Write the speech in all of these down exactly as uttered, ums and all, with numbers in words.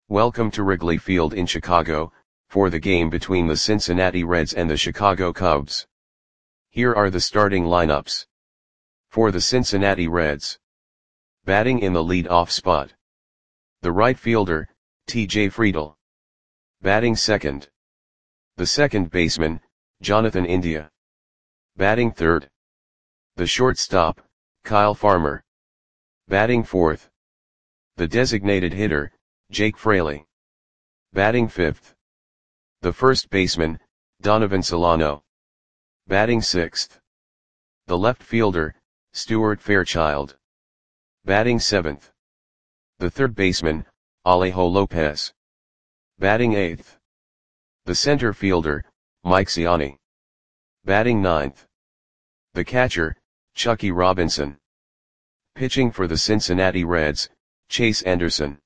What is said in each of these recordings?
Welcome to Wrigley Field in Chicago, for the game between the Cincinnati Reds and the Chicago Cubs. Here are the starting lineups. For the Cincinnati Reds. Batting in the lead-off spot. The right fielder, T J Friedl. Batting second. The second baseman, Jonathan India. Batting third. The shortstop, Kyle Farmer. Batting fourth. The designated hitter, Jake Fraley. Batting fifth. The first baseman, Donovan Solano. Batting sixth. The left fielder, Stuart Fairchild. Batting seventh. The third baseman, Alejo Lopez. Batting eighth. The center fielder, Mike Ciani. Batting ninth. The catcher, Chucky Robinson. Pitching for the Cincinnati Reds, Chase Anderson.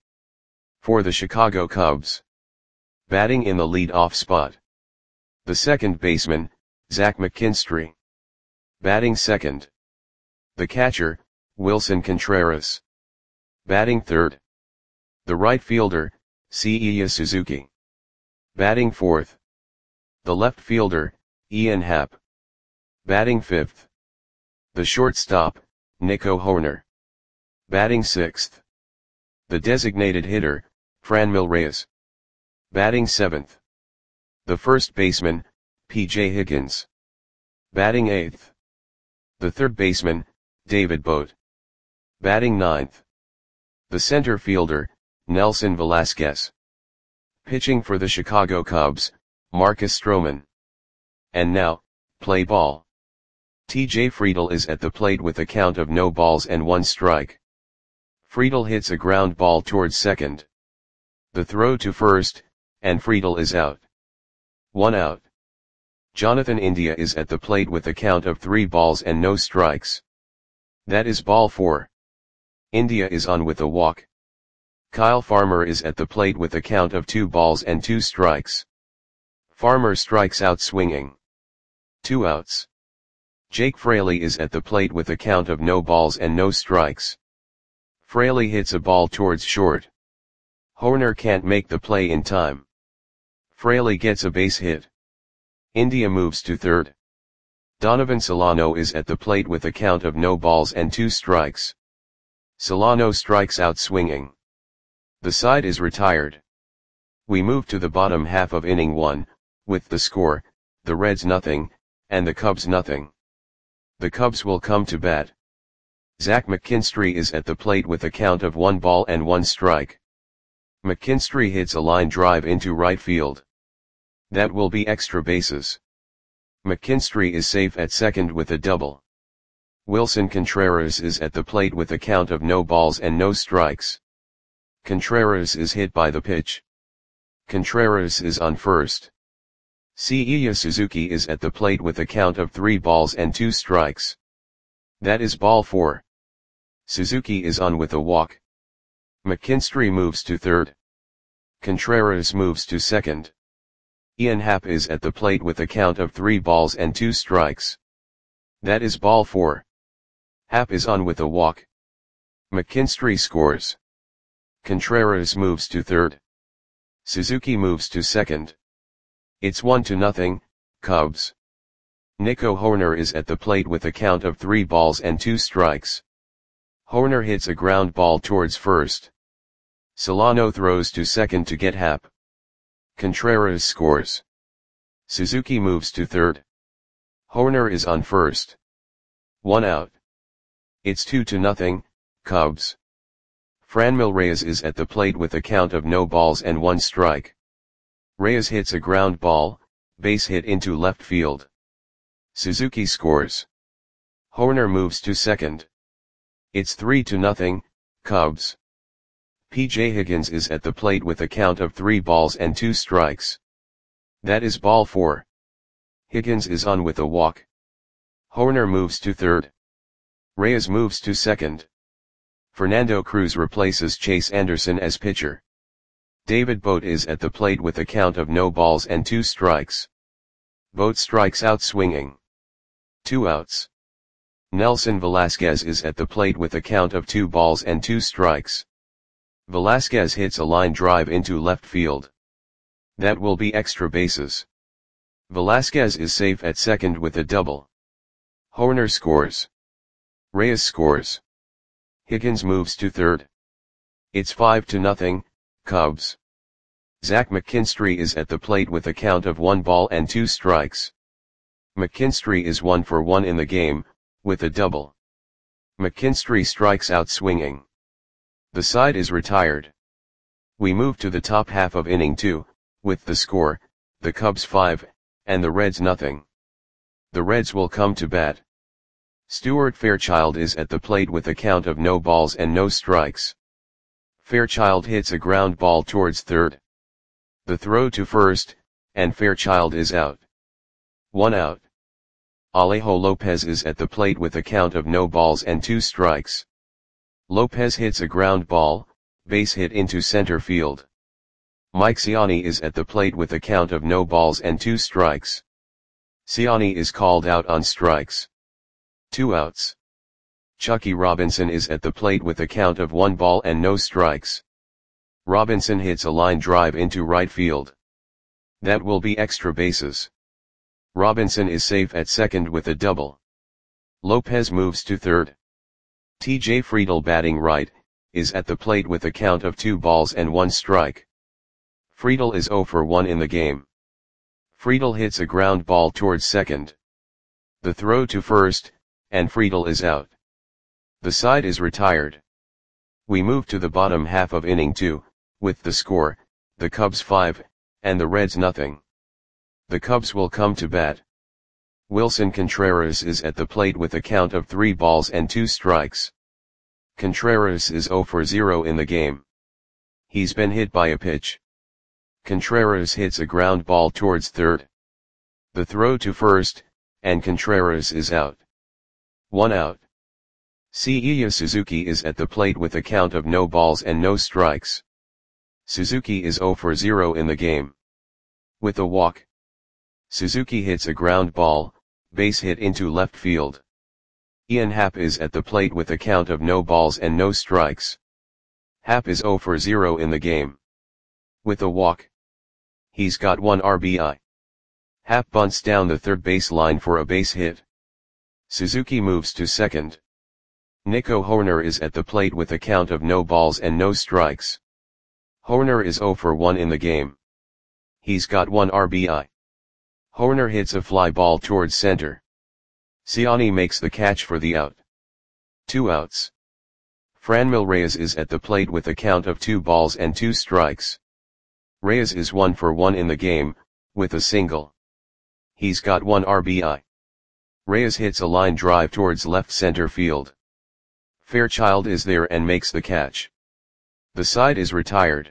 For the Chicago Cubs. Batting in the lead-off spot. The second baseman, Zach McKinstry. Batting second. The catcher, Wilson Contreras. Batting third. The right fielder, Seiya Suzuki. Batting fourth. The left fielder, Ian Happ. Batting fifth. The shortstop, Nico Hoerner. Batting sixth. The designated hitter, Franmil Reyes. Batting seventh. The first baseman, P J Higgins. Batting eighth. The third baseman, David Bote. Batting ninth. The center fielder, Nelson Velasquez. Pitching for the Chicago Cubs, Marcus Stroman. And now, play ball. T J Friedl is at the plate with a count of no balls and one strike. Friedl hits a ground ball towards second. The throw to first, and Friedl is out. One out. Jonathan India is at the plate with a count of three balls and no strikes. That is ball four. India is on with a walk. Kyle Farmer is at the plate with a count of two balls and two strikes. Farmer strikes out swinging. Two outs. Jake Fraley is at the plate with a count of no balls and no strikes. Fraley hits a ball towards short. Hoerner can't make the play in time. Fraley gets a base hit. India moves to third. Donovan Solano is at the plate with a count of no balls and two strikes. Solano strikes out swinging. The side is retired. We move to the bottom half of inning one, with the score, the Reds nothing, and the Cubs nothing. The Cubs will come to bat. Zach McKinstry is at the plate with a count of one ball and one strike. McKinstry hits a line drive into right field. That will be extra bases. McKinstry is safe at second with a double. Wilson Contreras is at the plate with a count of no balls and no strikes. Contreras is hit by the pitch. Contreras is on first. Seiya Suzuki is at the plate with a count of three balls and two strikes. That is ball four. Suzuki is on with a walk. McKinstry moves to third. Contreras moves to second. Ian Happ is at the plate with a count of three balls and two strikes. That is ball four. Happ is on with a walk. McKinstry scores. Contreras moves to third. Suzuki moves to second. It's one to nothing, Cubs. Nico Hoerner is at the plate with a count of three balls and two strikes. Hoerner hits a ground ball towards first. Solano throws to second to get Happ. Contreras scores. Suzuki moves to third. Hoerner is on first. One out. It's two to nothing, Cubs. Franmil Reyes is at the plate with a count of no balls and one strike. Reyes hits a ground ball, base hit into left field. Suzuki scores. Hoerner moves to second. It's three to nothing, Cubs. P J Higgins is at the plate with a count of three balls and two strikes. That is ball four. Higgins is on with a walk. Hoerner moves to third. Reyes moves to second. Fernando Cruz replaces Chase Anderson as pitcher. David Bote is at the plate with a count of no balls and two strikes. Bote strikes out swinging. Two outs. Nelson Velasquez is at the plate with a count of two balls and two strikes. Velasquez hits a line drive into left field. That will be extra bases. Velasquez is safe at second with a double. Hoerner scores. Reyes scores. Higgins moves to third. It's five to nothing, Cubs. Zach McKinstry is at the plate with a count of one ball and two strikes. McKinstry is one for one in the game, with a double. McKinstry strikes out swinging. The side is retired. We move to the top half of inning two, with the score, the Cubs five, and the Reds nothing. The Reds will come to bat. Stuart Fairchild is at the plate with a count of no balls and no strikes. Fairchild hits a ground ball towards third. The throw to first, and Fairchild is out. One out. Alejo Lopez is at the plate with a count of no balls and two strikes. Lopez hits a ground ball, base hit into center field. Mike Ciani is at the plate with a count of no balls and two strikes. Ciani is called out on strikes. Two outs. Chucky Robinson is at the plate with a count of one ball and no strikes. Robinson hits a line drive into right field. That will be extra bases. Robinson is safe at second with a double. Lopez moves to third. T J Friedl, batting right, is at the plate with a count of two balls and one strike. Friedl is zero for one in the game. Friedl hits a ground ball towards second. The throw to first, and Friedl is out. The side is retired. We move to the bottom half of inning two, with the score, the Cubs five, and the Reds nothing. The Cubs will come to bat. Wilson Contreras is at the plate with a count of three balls and two strikes. Contreras is zero for zero in the game. He's been hit by a pitch. Contreras hits a ground ball towards third. The throw to first, and Contreras is out. One out. Seiya Suzuki is at the plate with a count of no balls and no strikes. Suzuki is zero for zero in the game. With a walk. Suzuki hits a ground ball, base hit into left field. Ian Happ is at the plate with a count of no balls and no strikes. Happ is zero for zero in the game. With a walk. He's got one R B I. Happ bunts down the third base line for a base hit. Suzuki moves to second. Nico Hoerner is at the plate with a count of no balls and no strikes. Hoerner is zero for one in the game. He's got one R B I. Hoerner hits a fly ball towards center. Ciani makes the catch for the out. Two outs. Franmil Reyes is at the plate with a count of two balls and two strikes. Reyes is one for one in the game, with a single. He's got one R B I. Reyes hits a line drive towards left center field. Fairchild is there and makes the catch. The side is retired.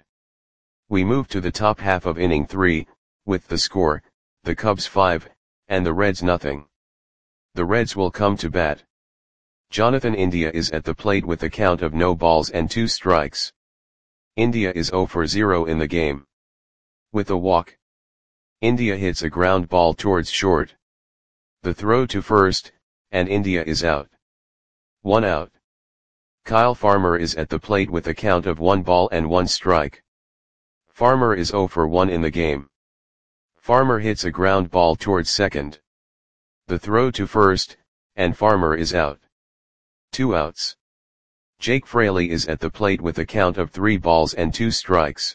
We move to the top half of inning three, with the score, the Cubs five, and the Reds nothing. The Reds will come to bat. Jonathan India is at the plate with a count of no balls and two strikes. India is zero for zero in the game. With a walk. India hits a ground ball towards short. The throw to first, and India is out. One out. Kyle Farmer is at the plate with a count of one ball and one strike. Farmer is zero for one in the game. Farmer hits a ground ball towards second. The throw to first, and Farmer is out. Two outs. Jake Fraley is at the plate with a count of three balls and two strikes.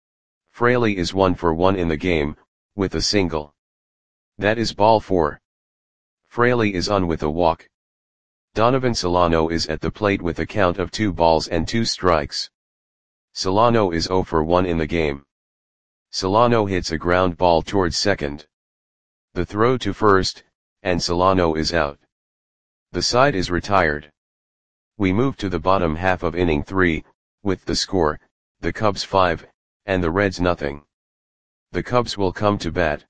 Fraley is one for one in the game, with a single. That is ball four. Fraley is on with a walk. Donovan Solano is at the plate with a count of two balls and two strikes. Solano is zero for one in the game. Solano hits a ground ball towards second. The throw to first, and Solano is out. The side is retired. We move to the bottom half of inning three, with the score, the Cubs five, and the Reds nothing. The Cubs will come to bat.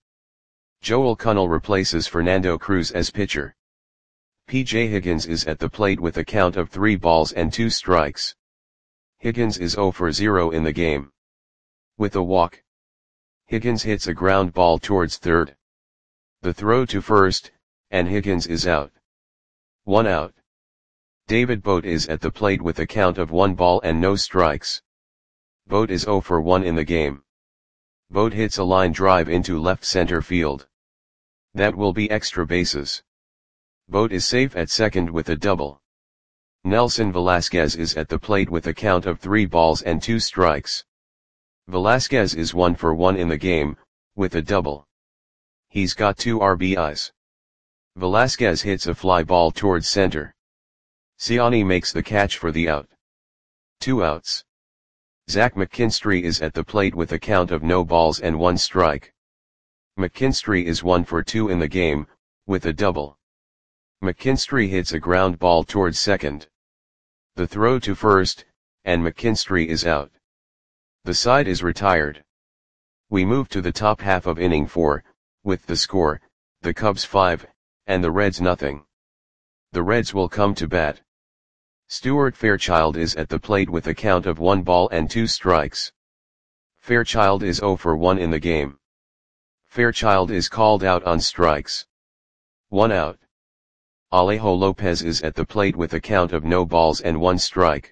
Joel Kunnell replaces Fernando Cruz as pitcher. P J Higgins is at the plate with a count of three balls and two strikes. Higgins is zero for zero in the game. With a walk. Higgins hits a ground ball towards third. The throw to first, and Higgins is out. One out. David Bote is at the plate with a count of one ball and no strikes. Boat is zero for one in the game. Boat hits a line drive into left center field. That will be extra bases. Boat is safe at second with a double. Nelson Velasquez is at the plate with a count of three balls and two strikes. Velasquez is one for one in the game, with a double. He's got two R B Is. Velasquez hits a fly ball towards center. Siani makes the catch for the out. Two outs. Zach McKinstry is at the plate with a count of no balls and one strike. McKinstry is one for two in the game, with a double. McKinstry hits a ground ball towards second. The throw to first, and McKinstry is out. The side is retired. We move to the top half of inning four, with the score, the Cubs five, and the Reds nothing. The Reds will come to bat. Stuart Fairchild is at the plate with a count of one ball and two strikes. Fairchild is zero for one in the game. Fairchild is called out on strikes. One out. Alejo Lopez is at the plate with a count of no balls and one strike.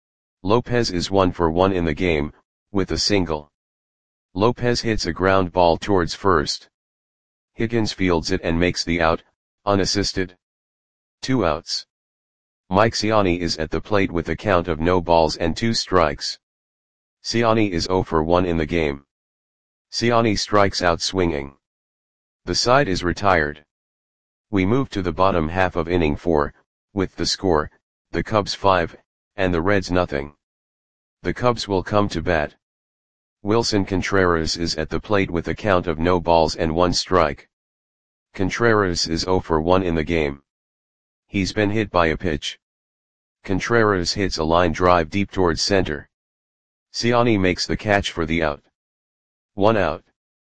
Lopez is one for one in the game, with a single. Lopez hits a ground ball towards first. Higgins fields it and makes the out, unassisted. Two outs. Mike Siani is at the plate with a count of no balls and two strikes. Siani is zero for one in the game. Siani strikes out swinging. The side is retired. We move to the bottom half of inning four, with the score, the Cubs five, and the Reds nothing. The Cubs will come to bat. Wilson Contreras is at the plate with a count of no balls and one strike. Contreras is zero for one in the game. He's been hit by a pitch. Contreras hits a line drive deep towards center. Siani makes the catch for the out. One out.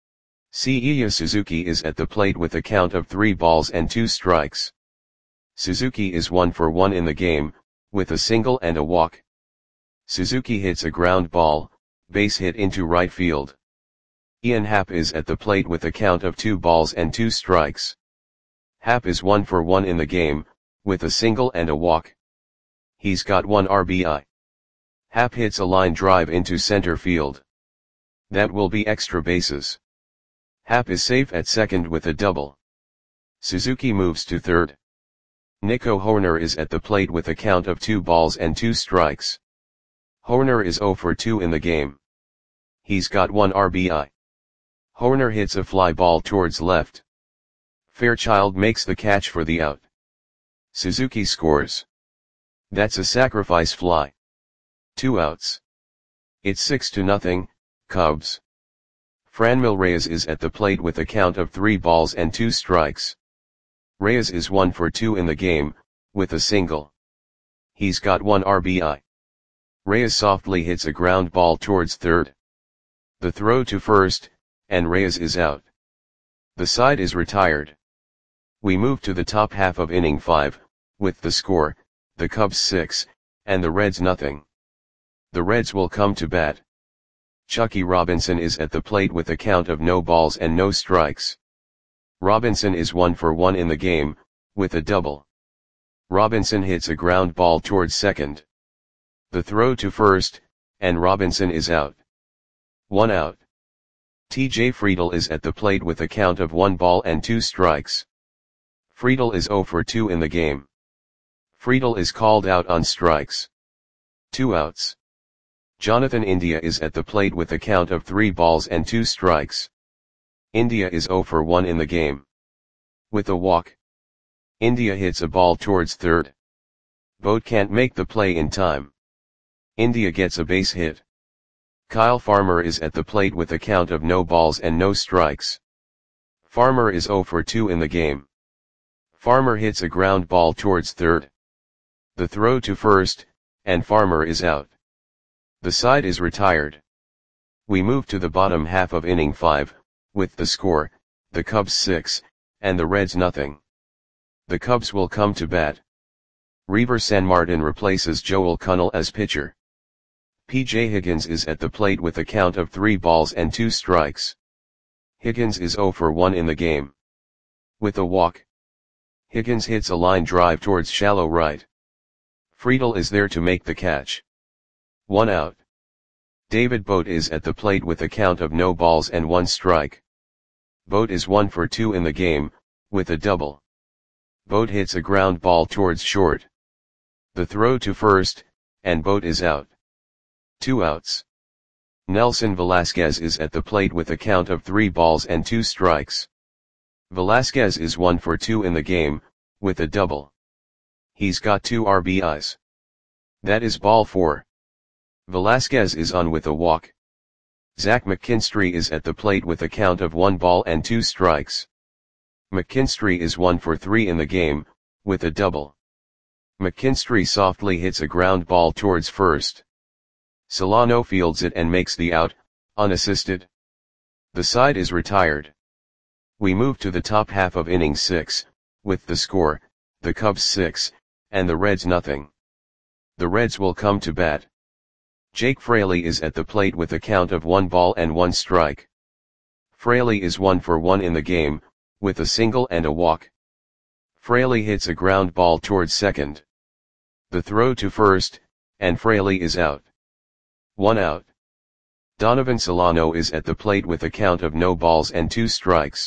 Seiya Suzuki is at the plate with a count of three balls and two strikes. Suzuki is one for one in the game, with a single and a walk. Suzuki hits a ground ball, base hit into right field. Ian Happ is at the plate with a count of two balls and two strikes. Happ is one for one in the game, with a single and a walk. He's got one R B I. Happ hits a line drive into center field. That will be extra bases. Happ is safe at second with a double. Suzuki moves to third. Nico Hoerner is at the plate with a count of two balls and two strikes. Hoerner is zero for two in the game. He's got one R B I. Hoerner hits a fly ball towards left. Fairchild makes the catch for the out. Suzuki scores. That's a sacrifice fly. Two outs. It's six to nothing, Cubs. Franmil Reyes is at the plate with a count of three balls and two strikes. Reyes is one for two in the game, with a single. He's got one R B I. Reyes softly hits a ground ball towards third. The throw to first, and Reyes is out. The side is retired. We move to the top half of inning five, with the score, the Cubs six, and the Reds nothing. The Reds will come to bat. Chucky Robinson is at the plate with a count of no balls and no strikes. Robinson is one for one in the game, with a double. Robinson hits a ground ball towards second. The throw to first, and Robinson is out. One out. T J Friedl is at the plate with a count of one ball and two strikes. Friedl is zero for two in the game. Friedl is called out on strikes. Two outs. Jonathan India is at the plate with a count of three balls and two strikes. India is zero for one in the game. With a walk. India hits a ball towards third. Boat can't make the play in time. India gets a base hit. Kyle Farmer is at the plate with a count of no balls and no strikes. Farmer is zero for two in the game. Farmer hits a ground ball towards third. The throw to first, and Farmer is out. The side is retired. We move to the bottom half of inning five, with the score, the Cubs six, and the Reds nothing. The Cubs will come to bat. Reiver Sanmartin replaces Joel Kunnel as pitcher. P J Higgins is at the plate with a count of three balls and two strikes. Higgins is zero for one in the game. With a walk. Higgins hits a line drive towards shallow right. Friedl is there to make the catch. One out. David Bote is at the plate with a count of no balls and one strike. Bote is one for two in the game, with a double. Bote hits a ground ball towards short. The throw to first, and Bote is out. Two outs. Nelson Velasquez is at the plate with a count of three balls and two strikes. Velasquez is one for two in the game, with a double. He's got two R B Is. That is ball four. Velasquez is on with a walk. Zach McKinstry is at the plate with a count of one ball and two strikes. McKinstry is one for three in the game, with a double. McKinstry softly hits a ground ball towards first. Solano fields it and makes the out, unassisted. The side is retired. We move to the top half of inning six, with the score, the Cubs six, and the Reds nothing. The Reds will come to bat. Jake Fraley is at the plate with a count of one ball and one strike. Fraley is one for one in the game, with a single and a walk. Fraley hits a ground ball towards second. The throw to first, and Fraley is out. One out. Donovan Solano is at the plate with a count of no balls and two strikes.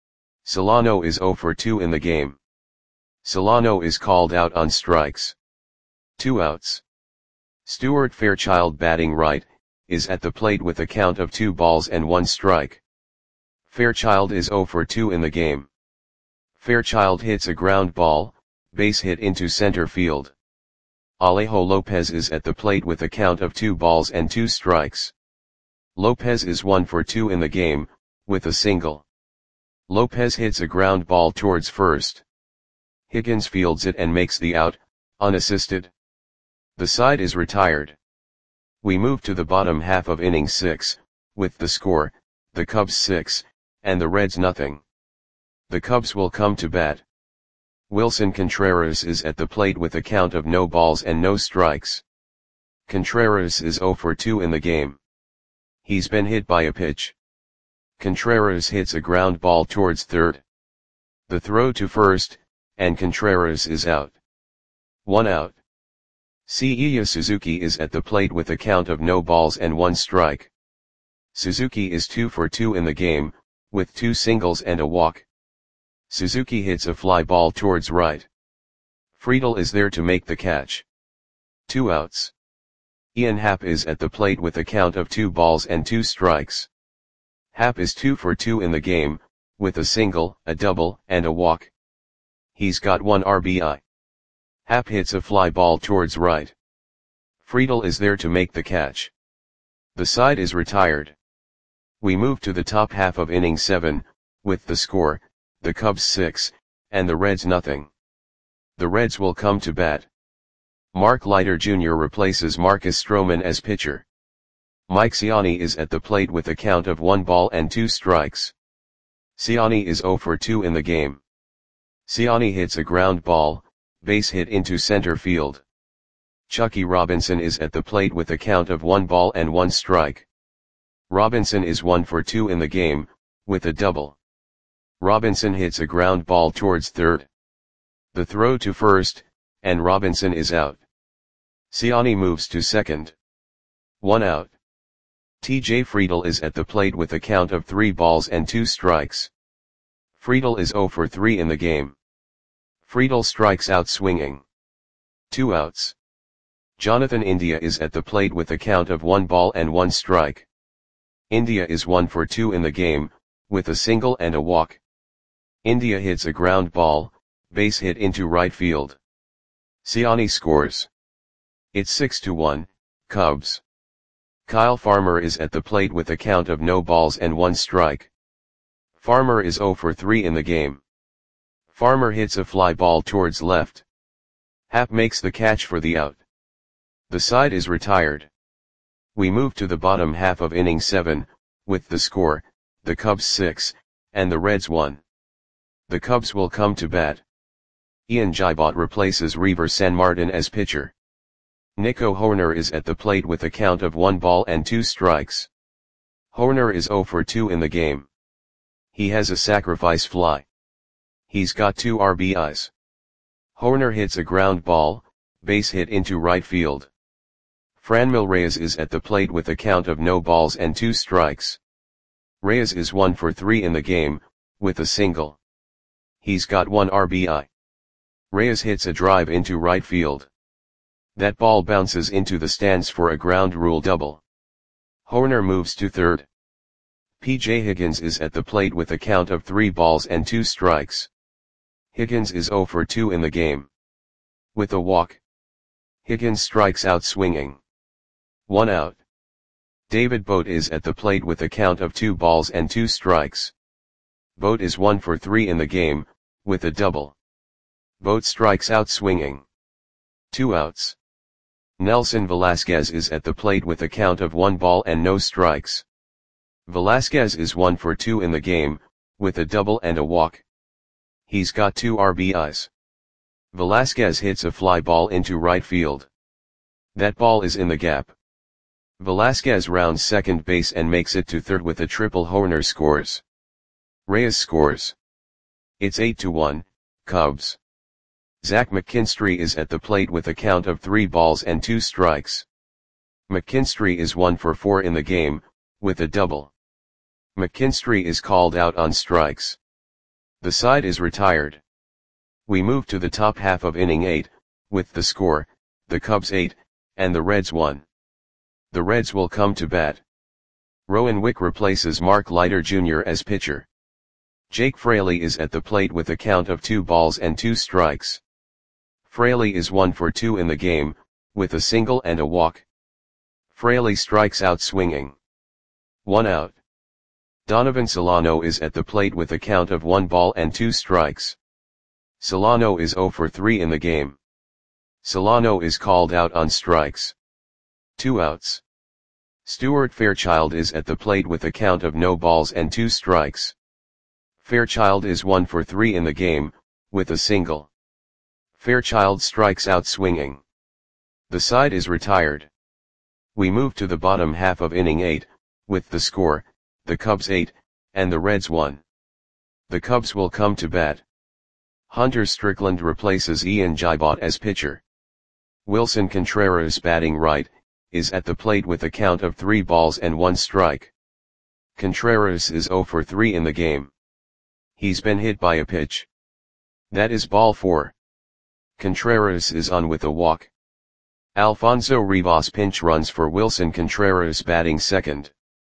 Solano is zero for two in the game. Solano is called out on strikes. Two outs. Stuart Fairchild, batting right, is at the plate with a count of two balls and one strike. Fairchild is zero for two in the game. Fairchild hits a ground ball, base hit into center field. Alejo Lopez is at the plate with a count of two balls and two strikes. Lopez is one for two in the game, with a single. Lopez hits a ground ball towards first. Higgins fields it and makes the out, unassisted. The side is retired. We move to the bottom half of inning six, with the score, the Cubs six, and the Reds nothing. The Cubs will come to bat. Wilson Contreras is at the plate with a count of no balls and no strikes. Contreras is zero for two in the game. He's been hit by a pitch. Contreras hits a ground ball towards third. The throw to first, and Contreras is out. One out. Seiya Suzuki is at the plate with a count of no balls and one strike. Suzuki is two for two in the game, with two singles and a walk. Suzuki hits a fly ball towards right. Friedel is there to make the catch. Two outs. Ian Happ is at the plate with a count of two balls and two strikes. Happ is two for two in the game, with a single, a double, and a walk. He's got one R B I. Happ hits a fly ball towards right. Friedel is there to make the catch. The side is retired. We move to the top half of inning seven, with the score, the Cubs six, and the Reds nothing. The Reds will come to bat. Mark Leiter Junior replaces Marcus Stroman as pitcher. Mike Ciani is at the plate with a count of one ball and two strikes. Ciani is zero for two in the game. Ciani hits a ground ball, base hit into center field. Chucky Robinson is at the plate with a count of one ball and one strike. Robinson is one for two in the game, with a double. Robinson hits a ground ball towards third. The throw to first, and Robinson is out. Ciani moves to second. One out. T J Friedel is at the plate with a count of three balls and two strikes. Friedel is zero for three in the game. Friedel strikes out swinging. Two outs. Jonathan India is at the plate with a count of one ball and one strike. India is one for two in the game, with a single and a walk. India hits a ground ball, base hit into right field. Ciani scores. It's six to one, Cubs. Kyle Farmer is at the plate with a count of no balls and one strike. Farmer is zero for three in the game. Farmer hits a fly ball towards left. Happ makes the catch for the out. The side is retired. We move to the bottom half of inning seven, with the score, the Cubs six, and the Reds one. The Cubs will come to bat. Ian Gibot replaces Reaver Sanmartin as pitcher. Nico Hoerner is at the plate with a count of one ball and two strikes. Hoerner is zero for two in the game. He has a sacrifice fly. He's got two R B Is. Hoerner hits a ground ball, base hit into right field. Franmil Reyes is at the plate with a count of no balls and two strikes. Reyes is one for three in the game, with a single. He's got one R B I. Reyes hits a drive into right field. That ball bounces into the stands for a ground rule double. Hoerner moves to third. P J Higgins is at the plate with a count of three balls and two strikes. Higgins is zero for two in the game. With a walk, Higgins strikes out swinging. One out. David Bote is at the plate with a count of two balls and two strikes. Bote is one for three in the game, with a double. Bote strikes out swinging. Two outs. Nelson Velasquez is at the plate with a count of one ball and no strikes. Velasquez is one for two in the game, with a double and a walk. He's got two R B Is. Velasquez hits a fly ball into right field. That ball is in the gap. Velasquez rounds second base and makes it to third with a triple. Hoerner scores. Reyes scores. It's eight to one, Cubs. Zach McKinstry is at the plate with a count of three balls and two strikes. McKinstry is one for four in the game, with a double. McKinstry is called out on strikes. The side is retired. We move to the top half of inning eight, with the score, the Cubs eight, and the Reds one. The Reds will come to bat. Rowan Wick replaces Mark Leiter Junior as pitcher. Jake Fraley is at the plate with a count of two balls and two strikes. Fraley is one for two in the game, with a single and a walk. Fraley strikes out swinging. One out. Donovan Solano is at the plate with a count of one ball and two strikes. Solano is zero for three in the game. Solano is called out on strikes. Two outs. Stuart Fairchild is at the plate with a count of no balls and two strikes. Fairchild is one for three in the game, with a single. Fairchild strikes out swinging. The side is retired. We move to the bottom half of inning eight, with the score, the Cubs eight, and the Reds one. The Cubs will come to bat. Hunter Strickland replaces Ian Gibot as pitcher. Wilson Contreras, batting right, is at the plate with a count of three balls and one strike. Contreras is zero for three in the game. He's been hit by a pitch. That is ball four. Contreras is on with a walk. Alfonso Rivas pinch runs for Wilson Contreras, batting second.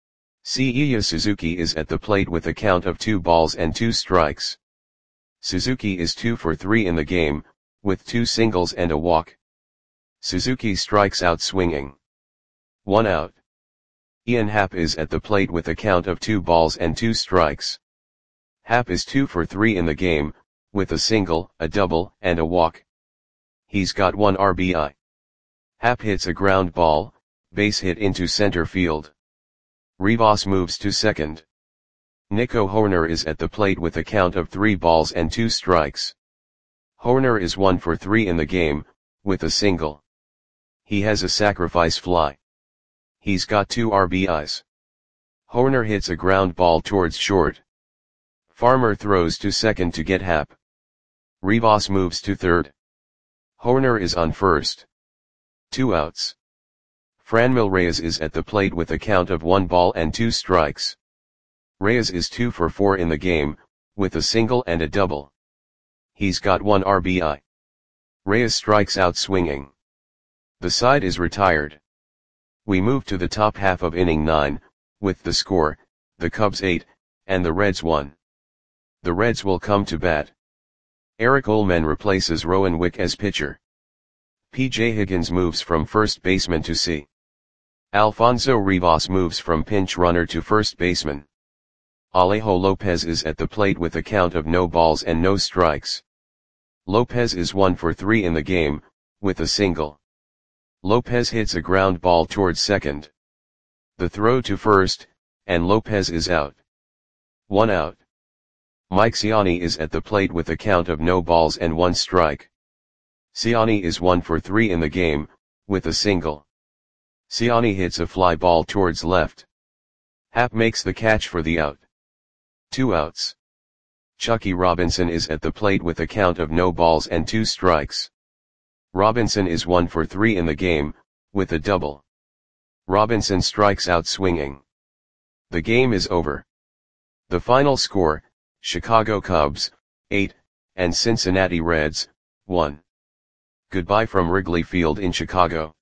Seiya Suzuki is at the plate with a count of two balls and two strikes. Suzuki is two for three in the game, with two singles and a walk. Suzuki strikes out swinging. One out. Ian Happ is at the plate with a count of two balls and two strikes. Happ is two for three in the game, with a single, a double, and a walk. He's got one R B I. Happ hits a ground ball, base hit into center field. Rivas moves to second. Nico Hoerner is at the plate with a count of three balls and two strikes. Hoerner is one for three in the game, with a single. He has a sacrifice fly. He's got two R B Is. Hoerner hits a ground ball towards short. Farmer throws to second to get Happ. Rivas moves to third. Hoerner is on first. Two outs. Franmil Reyes is at the plate with a count of one ball and two strikes. Reyes is two for four in the game, with a single and a double. He's got one R B I. Reyes strikes out swinging. The side is retired. We move to the top half of inning nine, with the score, the Cubs eight, and the Reds one. The Reds will come to bat. Eric Ullman replaces Rowan Wick as pitcher. P J Higgins moves from first baseman to C. Alfonso Rivas moves from pinch runner to first baseman. Alejo Lopez is at the plate with a count of no balls and no strikes. Lopez is one for three in the game, with a single. Lopez hits a ground ball towards second. The throw to first, and Lopez is out. One out. Mike Ciani is at the plate with a count of no balls and one strike. Ciani is one for three in the game, with a single. Ciani hits a fly ball towards left. Happ makes the catch for the out. Two outs. Chucky Robinson is at the plate with a count of no balls and two strikes. Robinson is one for three in the game, with a double. Robinson strikes out swinging. The game is over. The final score, Chicago Cubs, eight, and Cincinnati Reds, one. Goodbye from Wrigley Field in Chicago.